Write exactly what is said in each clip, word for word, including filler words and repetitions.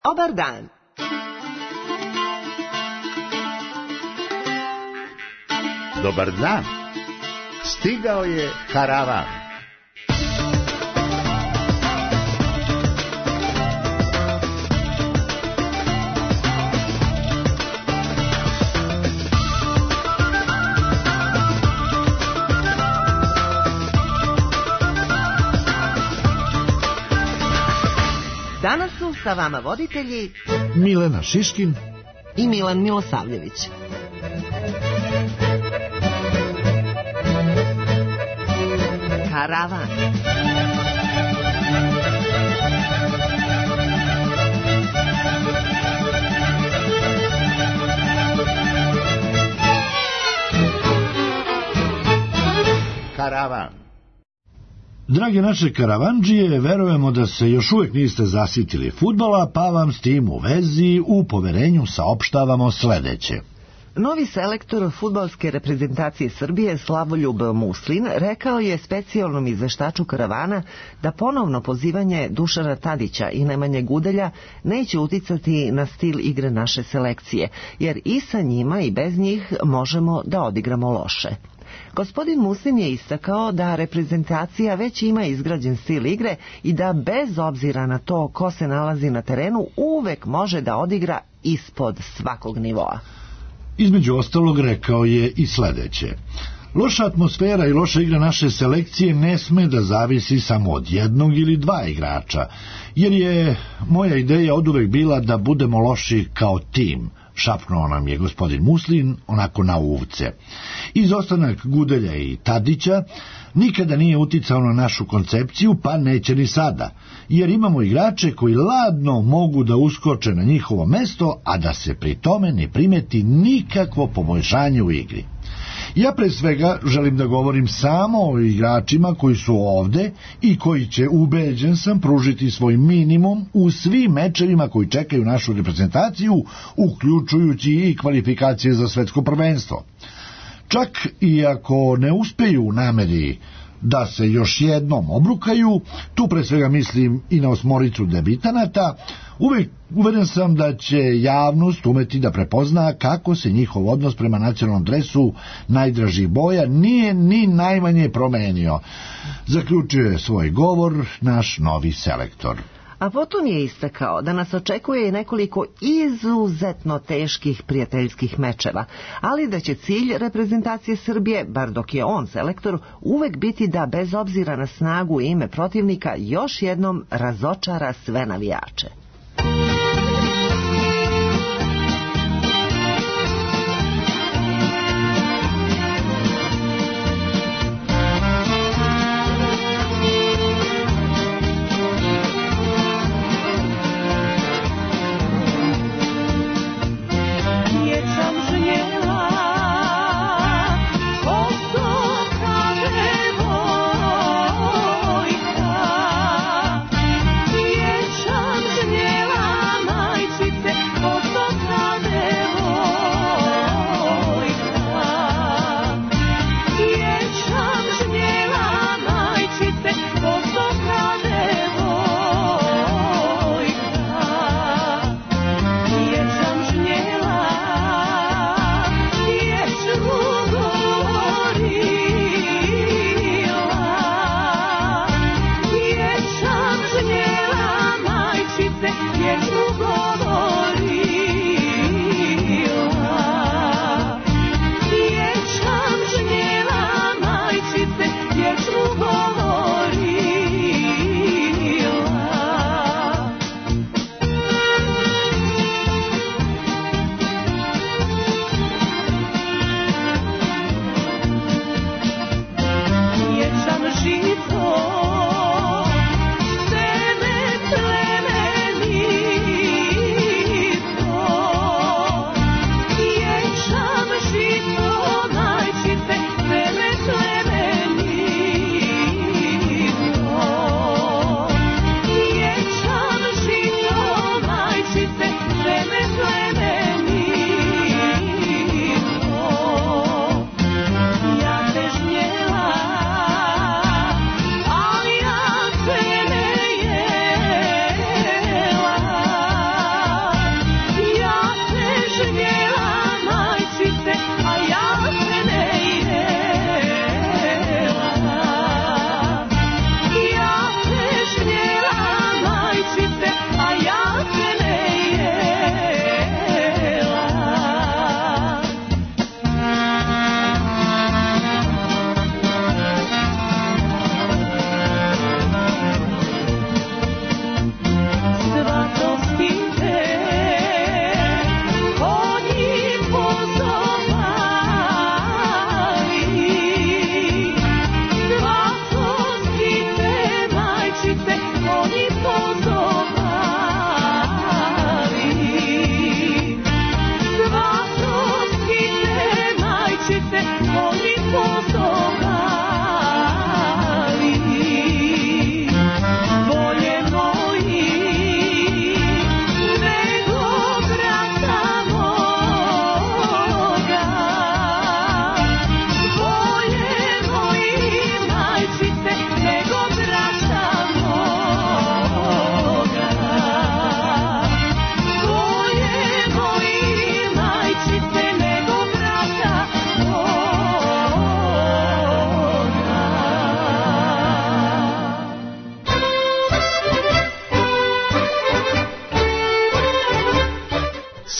Dobar dan. Dobar dan. Stigao je karavan. Danas su sa vama voditelji Milena Šiškin i Milan Milosavljević. Karavan. Karavan. Drage naše karavandžije, verujemo da se još uvijek niste zasitili fudbala, pa vam s tim u vezi u poverenju saopštavamo sledeće. Novi selektor fudbalske reprezentacije Srbije Slavoljub Muslin rekao je specijalnom izveštaču karavana da ponovno pozivanje Dušana Tadića i Nemanje Gudelja neće uticati na stil igre naše selekcije, jer i sa njima i bez njih možemo da odigramo loše. Gospodin Muslin je istakao da reprezentacija već ima izgrađen stil igre i da bez obzira na to ko se nalazi na terenu uvek može da odigra ispod svakog nivoa. Između ostalog rekao je i sledeće. Loša atmosfera i loša igra naše selekcije ne sme da zavisi samo od jednog ili dva igrača, jer je moja ideja oduvek bila da budemo loši kao tim, šapnuo nam je gospodin Muslin onako na uvce. Izostanak Gudelja i Tadića nikada nije uticao na našu koncepciju, pa neće ni sada, jer imamo igrače koji ladno mogu da uskoče na njihovo mesto, a da se pri tome ne primeti nikakvo poboljšanje u igri. Ja pre svega želim da govorim samo o igračima koji su ovde i koji će, ubeđen sam, pružiti svoj minimum u svim mečevima koji čekaju našu reprezentaciju, uključujući i kvalifikacije za svetsko prvenstvo. Čak i ako ne uspeju u nameri da se još jednom obrukaju, tu pre svega mislim i na osmoricu debitanata, uvek uveren sam da će javnost umeti da prepozna kako se njihov odnos prema nacionalnom dresu najdražih boja nije ni najmanje promenio. Zaključio je svoj govor naš novi selektor. A potom je istakao da nas očekuje nekoliko izuzetno teških prijateljskih mečeva, ali da će cilj reprezentacije Srbije, bar dok je on selektor, uvek biti da bez obzira na snagu i ime protivnika još jednom razočara sve navijače.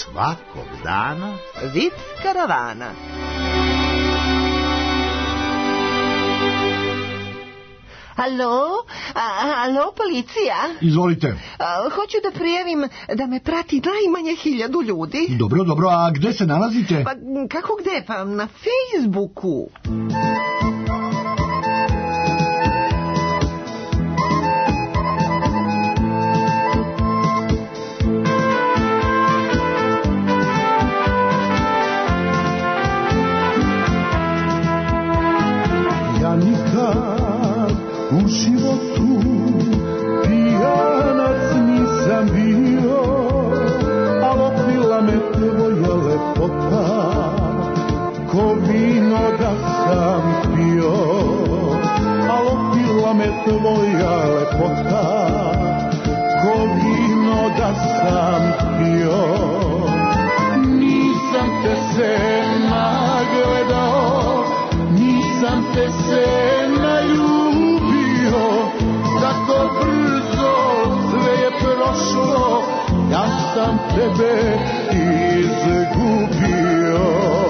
svakog dana Vic karavana. Alo? A, alo, policija? Izvolite. A, hoću da prijavim da me prati najmanje hiljadu ljudi. Dobro, dobro, a gde se nalazite? Pa kako gde? Pa na Facebooku. Ja nikad u životu pijanac nisam bio, al opila me tvoja lepota, ko vino da sam pio. Al opila me tvoja lepota, ko vino da sam pio. Nisam te se nagledao, nisam te se naljubio, tako brzo sve je prošlo, ja sam tebe izgubio.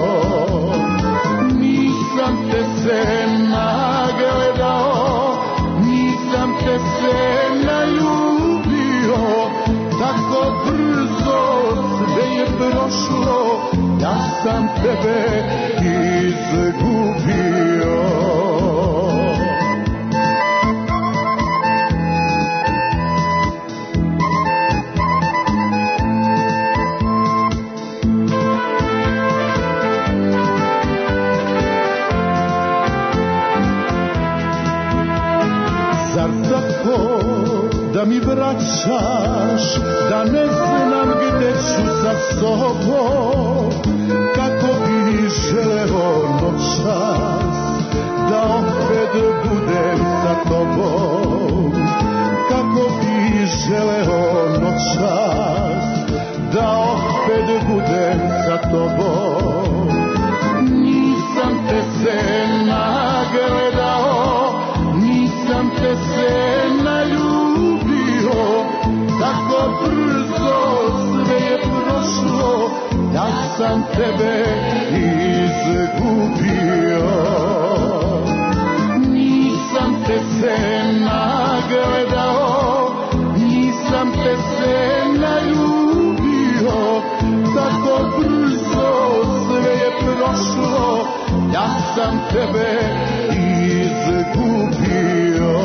Nisam te se nagledao, nisam te se naljubio, tako brzo sve je prošlo, ja sam tebe izgubio. Zar tako da mi vraćaš, da ne znam gde ću sa sobom, kako bi želeo noćas da opet budem sa tobom, kako bi želeo noćas da opet budem sa tobom. Nisam te se nagledao, nisam te se naljubio, tako brzo sve je prošlo, ja sam tebe izgubio. Nisam te se nagledao, nisam te se naljubio, tako brzo sve je prošlo, ja sam tebe izgubio.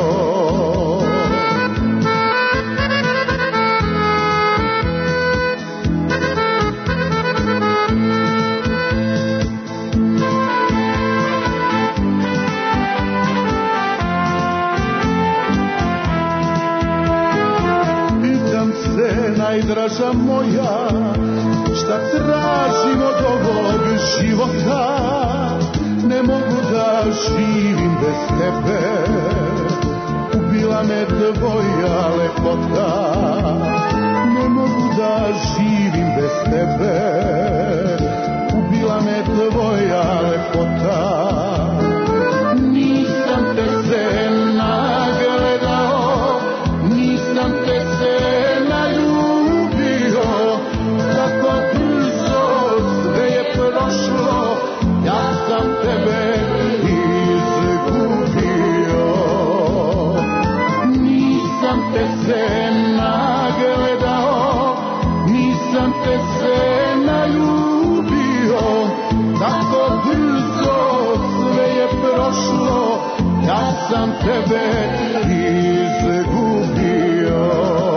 Najdraža moja, šta tražim od ovog života, ne mogu da živim bez tebe, ubila me tvoja lepota, ne mogu da živim bez tebe, ubila me tvoja lepota. Nisam te se nagledao, nisam te se tebe izgubio. Nisam te se nagledao, nisam te se naljubio, tako brzo sve je prošlo, ja sam tebe izgubio.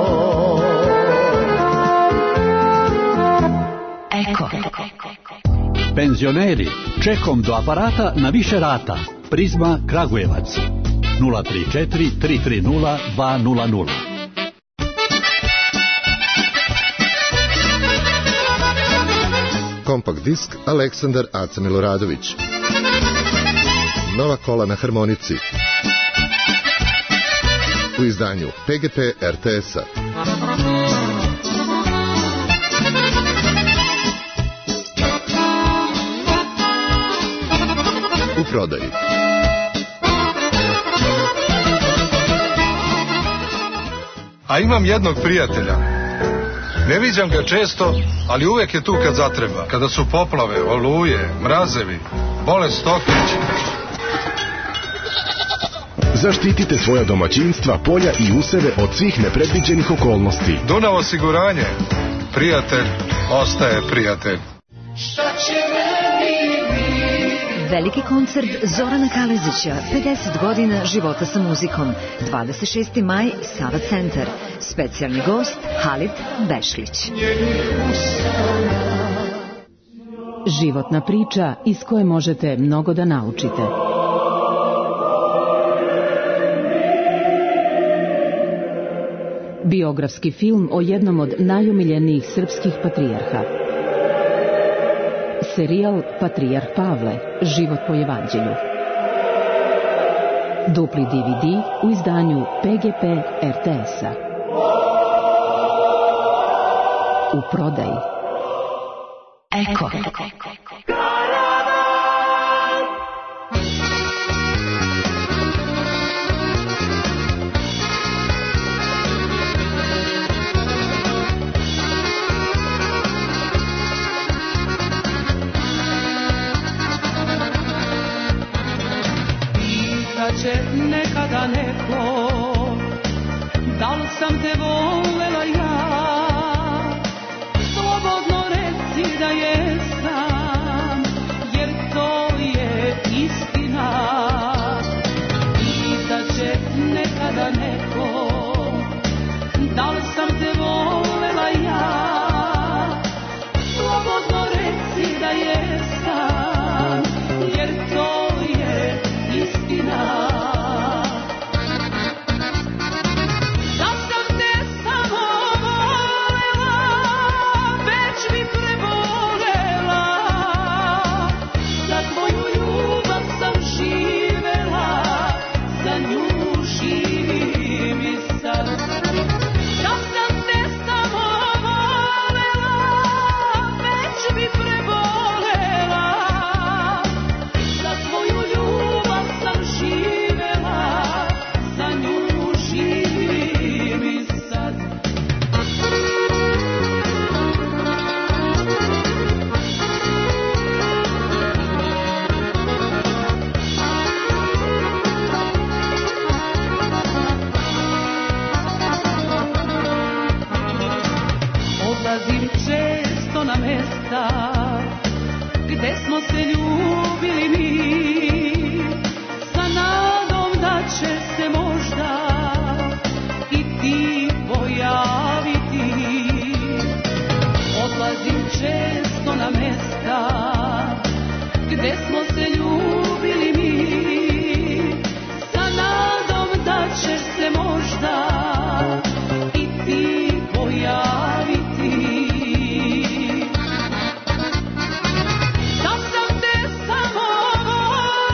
Eko. Penzioneri, čekom do aparata na više rata. Prizma Kragujevac nula tri četiri tri tri nula dva nula nula. Kompakt disk Aleksandar Aca Miloradović. Nova kola na harmonici. U izdanju P G P R T S-a. U prodaji. A imam jednog prijatelja Ne viđam ga često, ali uvek je tu kad zatreba. Kada su poplave, oluje, mrazevi, bolest stokić. Zaštitite svoja domaćinstva, polja i useve od svih nepredviđenih okolnosti. Dunav osiguranje. Prijatelj ostaje prijatelj. Veliki koncert Zorana Kalezića, pedeset godina života sa muzikom, dvadeset šesti maj, Sava centar. Specijalni gost Halid Bešlić. Životna priča iz koje možete mnogo da naučite. Biografski film o jednom od najomiljenijih srpskih patrijarha. Serijal Patrijarh Pavle, život po evanđelju. Dupli D V D u izdanju P G P R T S-a. U prodaji. Eko. Će nekada neko, da li sam te volela ja, slobodno reci da jesam, jer to je istina. Pitaće nekada neko, da li sam te volela ja, slobodno reci da jesam, jer to je istina. Gde smo se ljubili mi, sa nadom da će se možda i ti pojaviti. Odlazim često na mesta gde smo se ljubili mi, sa nadom da će se možda i ti pojaviti. Da sam te samo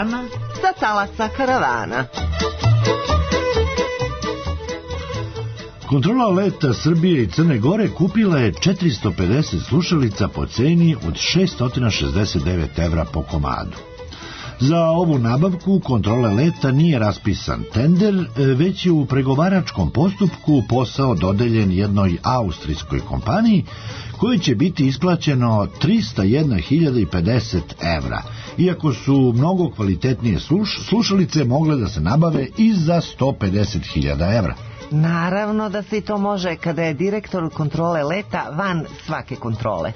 karavana sa talasa karavana. Kontrola leta Srbije i Crne Gore kupila je četiristo pedeset slušalica po ceni od šessto šezdeset devet evra po komadu. Za ovu nabavku kontrole leta nije raspisan tender, već je u pregovaračkom postupku posao dodeljen jednoj austrijskoj kompaniji koji će biti isplaćeno trista jedna hiljada pedeset evra, iako su mnogo kvalitetnije sluš, slušalice mogle da se nabave i za sto pedeset hiljada evra. Naravno da se i to može kada je direktor kontrole leta van svake kontrole.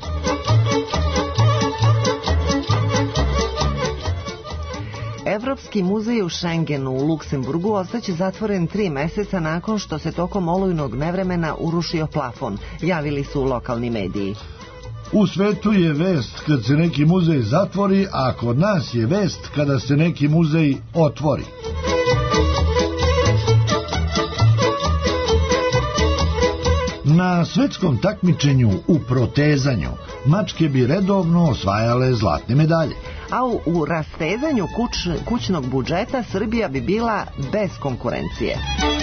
Evropski muzej u Schengenu u Luksemburgu ostaće zatvoren tri meseca nakon što se tokom olujnog nevremena urušio plafon, javili su lokalni mediji. U svetu je vest kad se neki muzej zatvori, a kod nas je vest kada se neki muzej otvori. Na svetskom takmičenju u protezanju mačke bi redovno osvajale zlatne medalje. A u, u rastezanju kuć, kućnog budžeta Srbija bi bila bez konkurencije.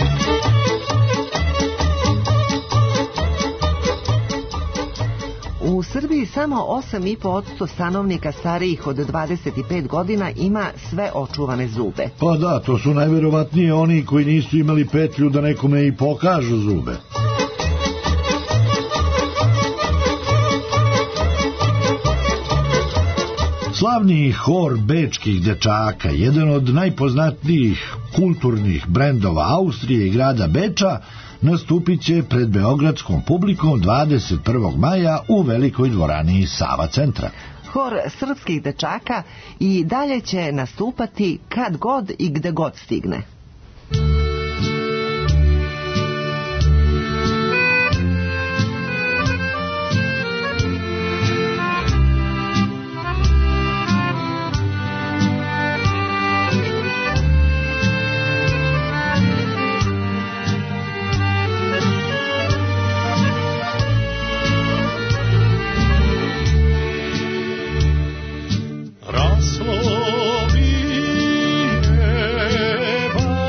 U Srbiji samo osam i po posto stanovnika starijih od dvadeset pet godina ima sve očuvane zube. Pa da, to su najverovatnije oni koji nisu imali petlju da nekome i pokažu zube. Slavni hor bečkih dečaka, jedan od najpoznatijih kulturnih brendova Austrije i grada Beča, nastupit će pred beogradskom publikom dvadeset prvog maja u velikoj dvorani Sava centra. Hor srpskih dečaka i dalje će nastupati kad god i gde god stigne. Raslo mi neba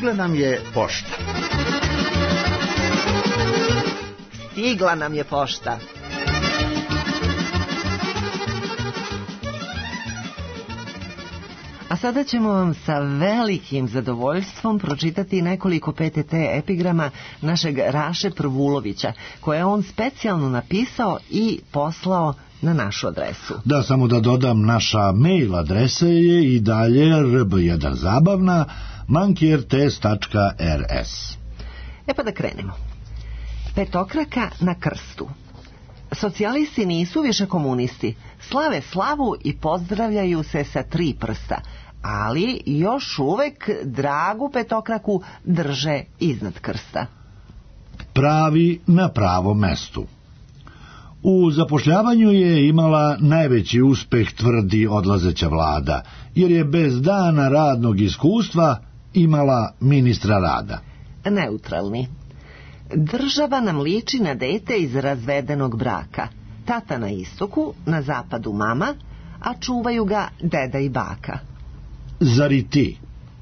Stigla nam je pošta. Stigla nam je pošta. A sada ćemo vam sa velikim zadovoljstvom pročitati nekoliko P T T epigrama našeg Raše Prvulovića, koje je on specijalno napisao i poslao na našu adresu. Da, samo da dodam, naša mail adresa je i dalje r b jedan zabavna monkey r t s tačka r s. E pa da krenemo. Petokraka na krstu. Socijalisti nisu više komunisti, slave slavu i pozdravljaju se sa tri prsta, ali još uvek dragu petokraku drže iznad krsta. Pravi na pravom mestu. U zapošljavanju je imala najveći uspeh, tvrdi odlazeća vlada, jer je bez dana radnog iskustva imala ministra rada. Neutralni. Država nam liči na dete iz razvedenog braka. Tata na istoku, na zapadu mama, a čuvaju ga deda i baka. Zar i ti?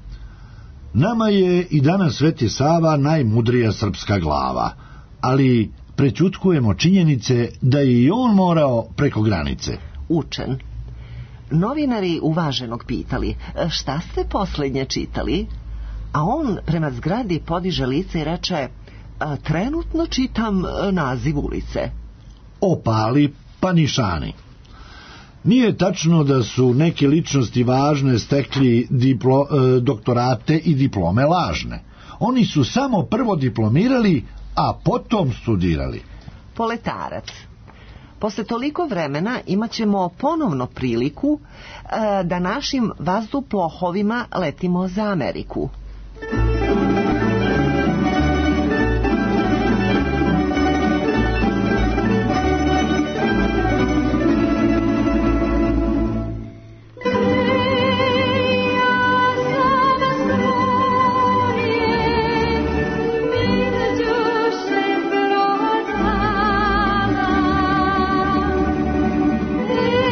Nama je i danas Sveti Sava najmudrija srpska glava, ali prećutkujemo činjenice da je i on morao preko granice. Učen. Novinari uvaženog pitali, šta ste posljednje čitali? A on prema zgradi podiže lice i reče, trenutno čitam naziv ulice. Opali panišani. Nije tačno da su neke ličnosti važne stekli diplo, e, doktorate i diplome lažne. Oni su samo prvo diplomirali, a potom studirali. Poletarac. Posle toliko vremena imat ćemo ponovno priliku e, da našim vazduhoplovima letimo za Ameriku.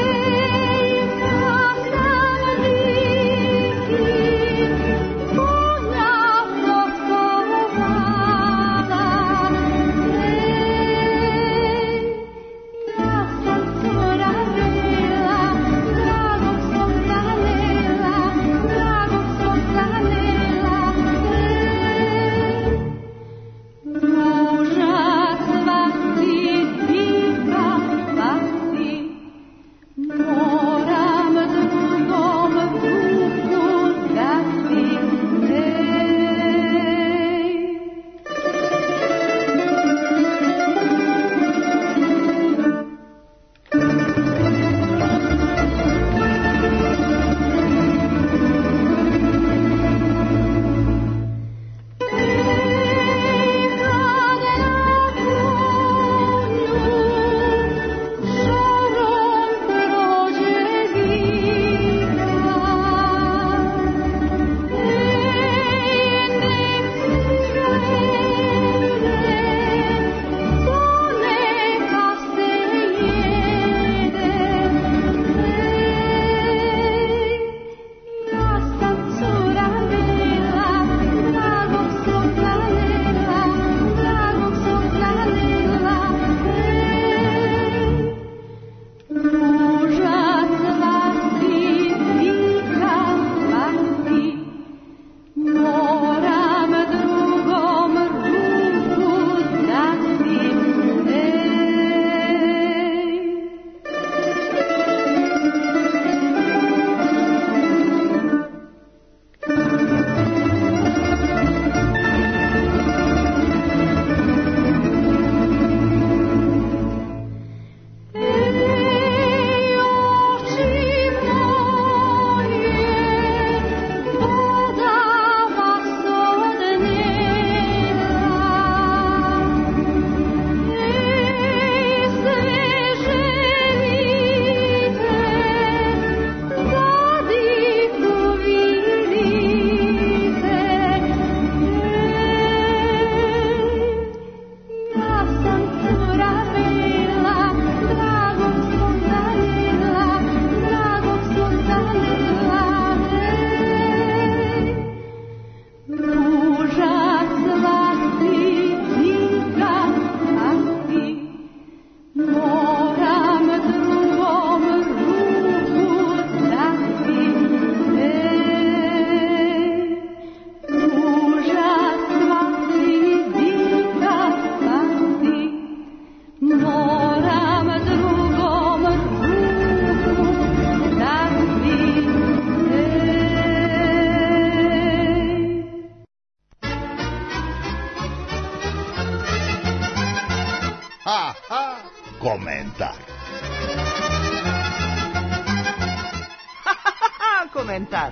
Oh ha, ha, komentar. Komentar.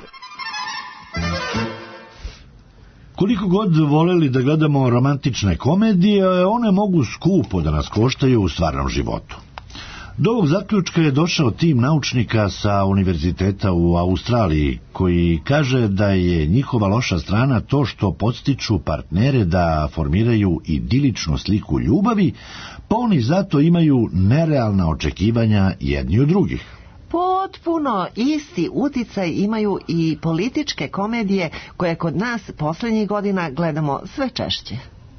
Koliko god voleli da gledamo romantične komedije, one mogu skupo da nas koštaju u stvarnom životu. Do ovog zaključka je došao tim naučnika sa univerziteta u Australiji, koji kaže da je njihova loša strana to što podstiču partnere da formiraju idiličnu sliku ljubavi, pa oni zato imaju nerealna očekivanja jedni od drugih. Potpuno isti uticaj imaju i političke komedije koje kod nas posljednjih godina gledamo sve češće.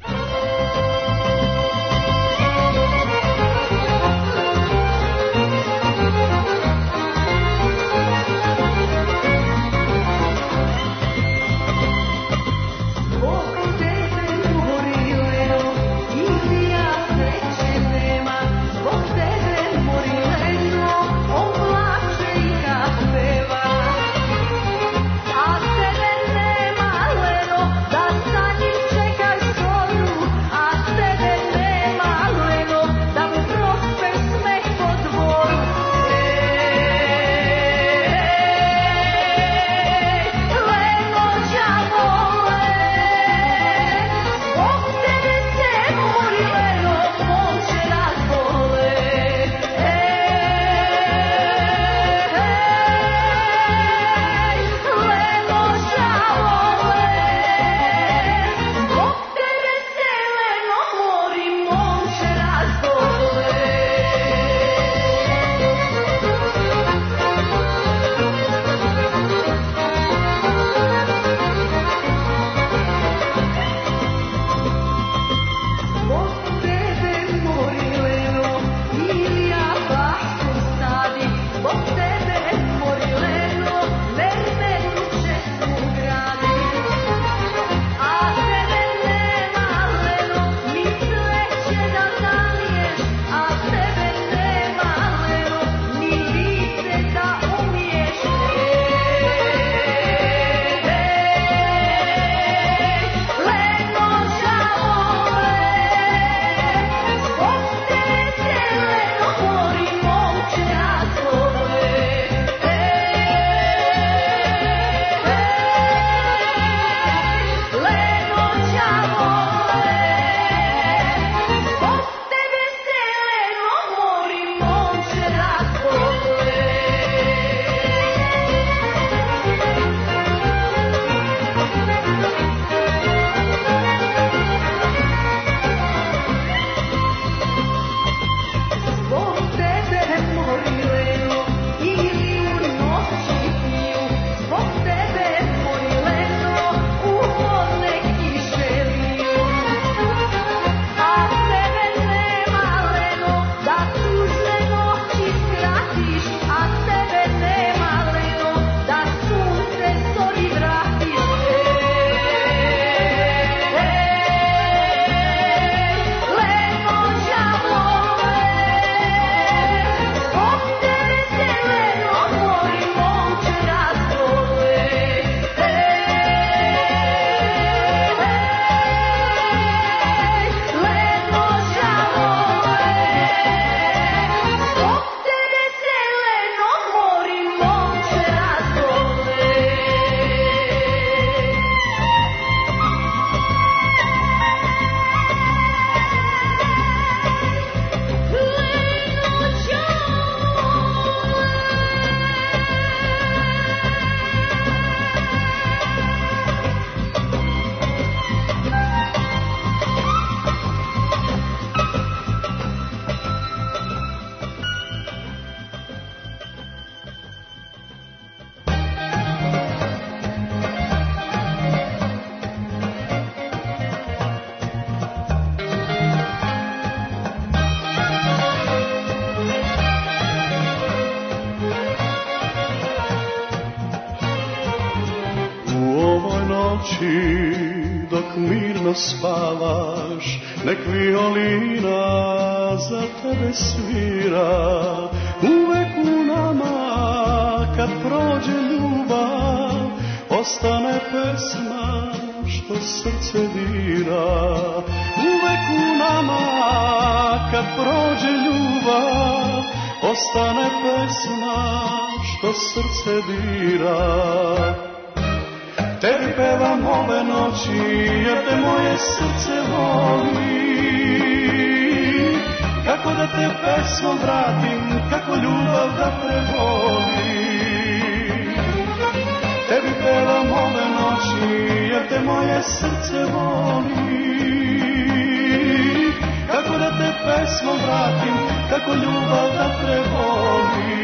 noći dok mirno spavaš, nek violina za tebe svira. Uvek u nama kad prođe ljubav ostane pesma što srce dira. Uvek u nama kad prođe ljubav ostane pesma što srce dira. Tebi pevam ove noći jer te moje srce voli. Kako da te pesmom vratim, kako ljubav da preboli. Tebi pevam ove noći jer te moje srce voli. Kako da te pesmom vratim, kako ljubav da preboli.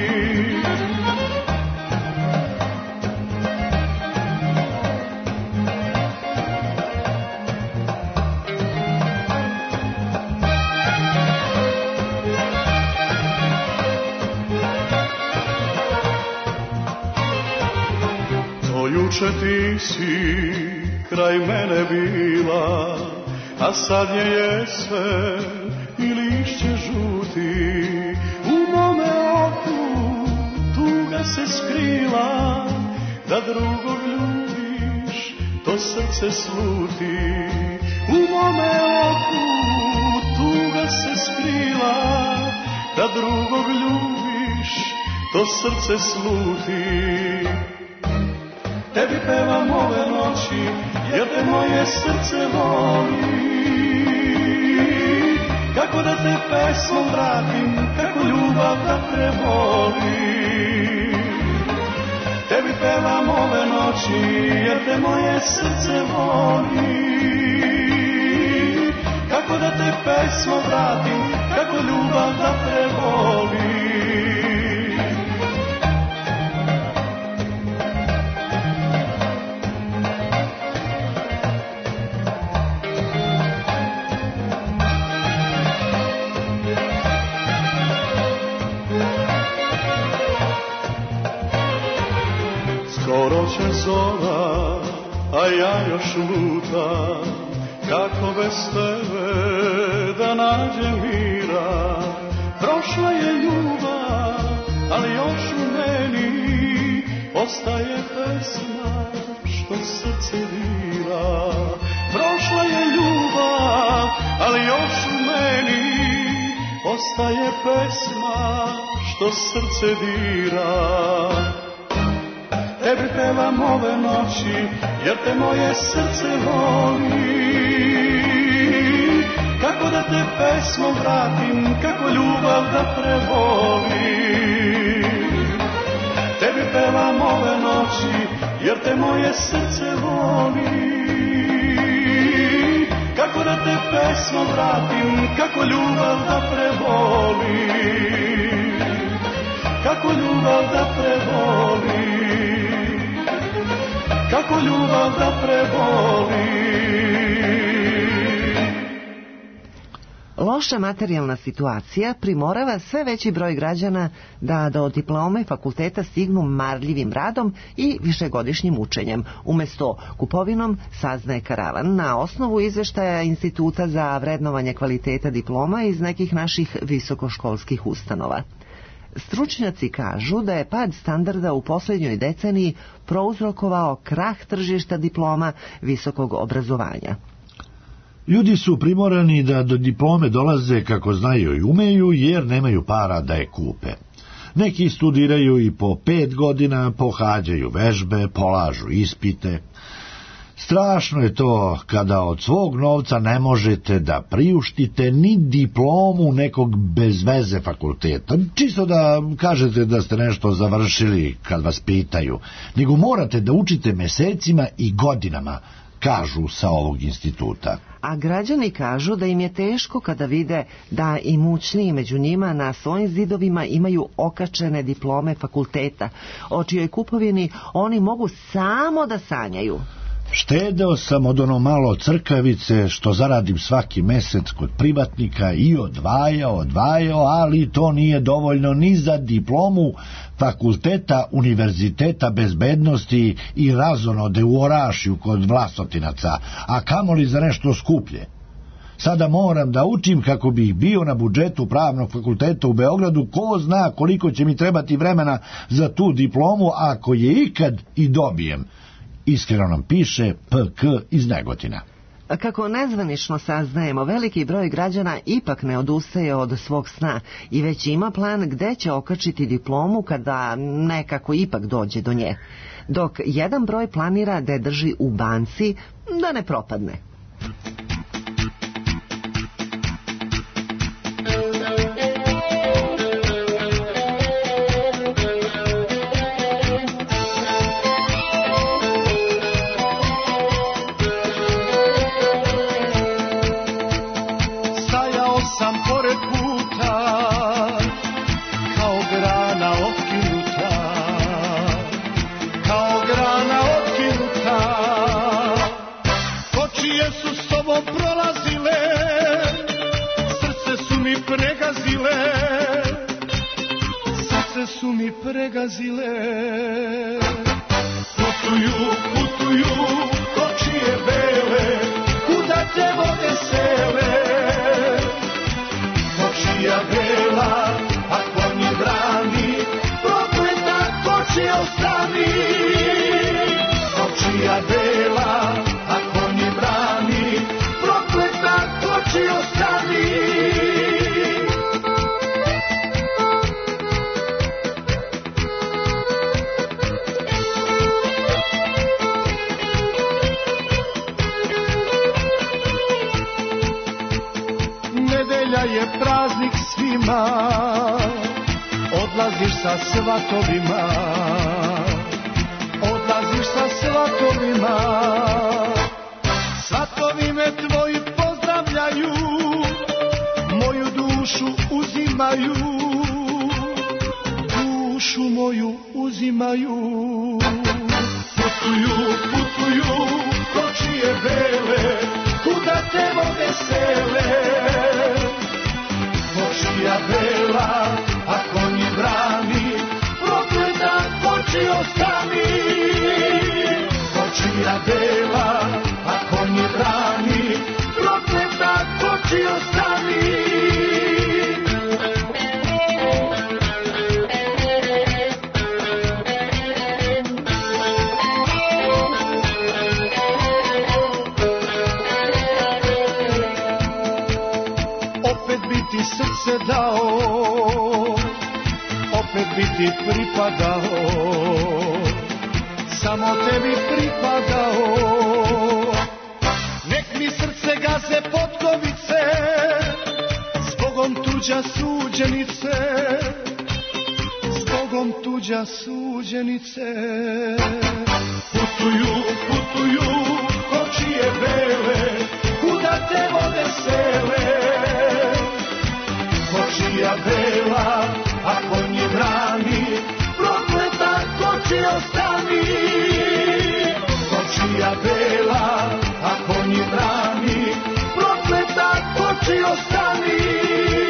Juče ti si kraj mene bila, a sad je jesen i lišće žuti. U mome oku tuga se skrila, da drugog ljubiš, to srce sluti. U mome oku tuga se skrila, da drugog ljubiš, to srce sluti. Tebi pevam ove noći, jer te moje srce voli. Kako da te pesmom vratim, kako ljubav da preboli. Tebi pevam ove noći, jer te moje srce voli. Kako da te pesmom vratim, kako ljubav da preboli. Skoro će zora, a ja još lutam, kako bez tebe da nađem mira. Prošla je ljubav, ali još u meni ostaje pesma što srce dira. Prošla je ljubav, ali još u meni ostaje pesma što srce dira. Tebi pevam ove noći, jer te moje srce voli. Kako da te pesmom vratim, kako ljubav da preboli. Tebi pevam ove noći, jer te moje srce voli. Kako da te pesmom vratim, kako ljubav da preboli. Kako ljubav da preboli. Kako ljubav da preboli. Loša materijalna situacija primorava sve veći broj građana da do diplome fakulteta stignu marljivim radom i višegodišnjim učenjem. Umesto kupovinom, saznaje Karavan na osnovu izveštaja Instituta za vrednovanje kvaliteta diploma iz nekih naših visokoškolskih ustanova. Stručnjaci kažu da je pad standarda u posljednjoj deceniji prouzrokovao krah tržišta diploma visokog obrazovanja. Ljudi su primorani da do diplome dolaze kako znaju i umeju, jer nemaju para da je kupe. Neki studiraju i po pet godina, pohađaju vežbe, polažu ispite. Strašno je to kada od svog novca ne možete da priuštite ni diplomu nekog bez veze fakulteta, čisto da kažete da ste nešto završili kad vas pitaju, nego morate da učite mesecima i godinama, kažu sa ovog instituta. A građani kažu da im je teško kada vide da imućniji među njima na svojim zidovima imaju okačene diplome fakulteta, o čijoj kupovini oni mogu samo da sanjaju. Štedeo sam od ono malo crkavice što zaradim svaki mesec kod privatnika i odvajao, odvajao, ali to nije dovoljno ni za diplomu fakulteta Univerziteta bezbednosti i razonode u Orašju kod Vlasotinaca, a kamoli za nešto skuplje. Sada moram da učim kako bih bio na budžetu pravnog fakulteta u Beogradu, ko zna koliko će mi trebati vremena za tu diplomu, ako je ikad i dobijem. Iskreno nam piše P K iz Negotina. Kako nezvanično saznajemo, veliki broj građana ipak ne odustaje od svog sna i već ima plan gde će okačiti diplomu kada nekako ipak dođe do nje. Dok jedan broj planira da je drži u banci da ne propadne. Su mi pregazile, putuju, putuju, kočije bele, kuda te vode sele, kočija bela, a konji brani, prokleta kočija ostani, kočija bela, a konji brani, prokleta kočija ostani. Je praznik svima, odlaziš sa svatovima, odlaziš sa svatovima, svatovi me tvoji pozdravljaju, moju dušu uzimaju, dušu moju uzimaju. Putuju, putuju, kočije bele, kuda te vode sele, kočija bela, a konji brani, prokleta koči ostani. Kočija bela, a konji brani, prokleta koči ostani. Ti srce dao, opet bi ti pripadao, samo tebi pripadao. Nek mi srce gaze potkovice, zbogom tuđa suđenice, zbogom tuđa suđenice. Putuju, putuju, kočije bele, kuda te vode sele, kočija bela, a konji brani, prokleta koči ostani. Kočija bela, a konji brani, prokleta koči ostani.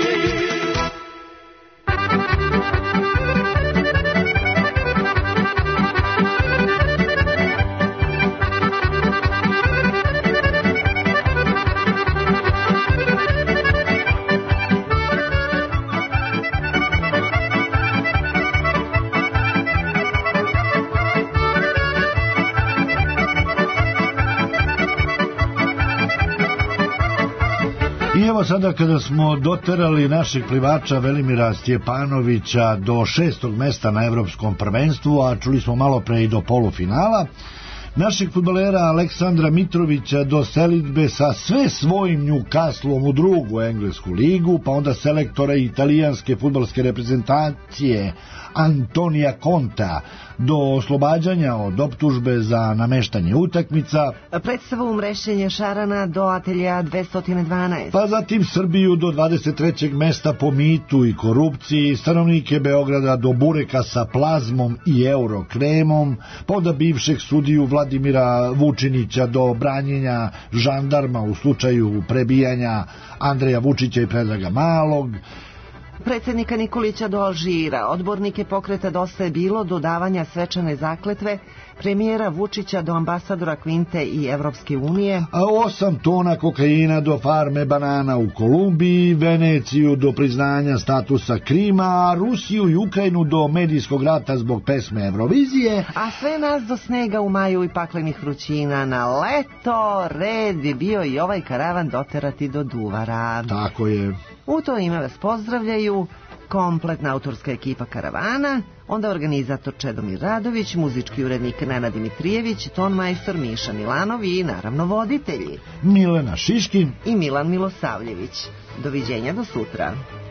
I evo sada kada smo doterali našeg plivača Velimira Stjepanovića do šestog mesta na evropskom prvenstvu, a čuli smo malo pre i do polufinala, našeg fudbalera Aleksandra Mitrovića do selidbe sa sve svojim Newcastlom u drugu englesku ligu, pa onda selektora italijanske fudbalske reprezentacije Antonija Conta do oslobađanja od optužbe za nameštanje utakmica, predstavu umrešenja šarana do atelja dvesta dvanaest, pa zatim Srbiju do dvadeset trećeg mesta po mitu i korupciji, stanovnike Beograda do bureka sa plazmom i eurokremom, pa onda bivšeg sudiju Vladimira Vučinića do branjenja žandarma u slučaju prebijanja Andreja Vučića i Predraga Malog, predsjednika Nikolića do Alžira, odbornike pokreta Dosta je bilo do davanja svečane zakletve premijera Vučića do ambasadora Kvinte i Evropske unije, a osam tona kokaina do farme banana u Kolumbiji, Veneciju do priznanja statusa Krima, a Rusiju i Ukrajinu do medijskog rata zbog pesme Eurovizije, a sve nas do snega u maju i paklenih vrućina na leto. Red bi bio i ovaj karavan doterati do Duvara. Tako je. U to ime vas pozdravljaju kompletna autorska ekipa karavana, onda organizator Čedomir Radović, muzički urednik Nenad Dimitrijević, tonmajstor Miša Milanov i naravno voditelji Milena Šiškin i Milan Milosavljević. Doviđenja do sutra.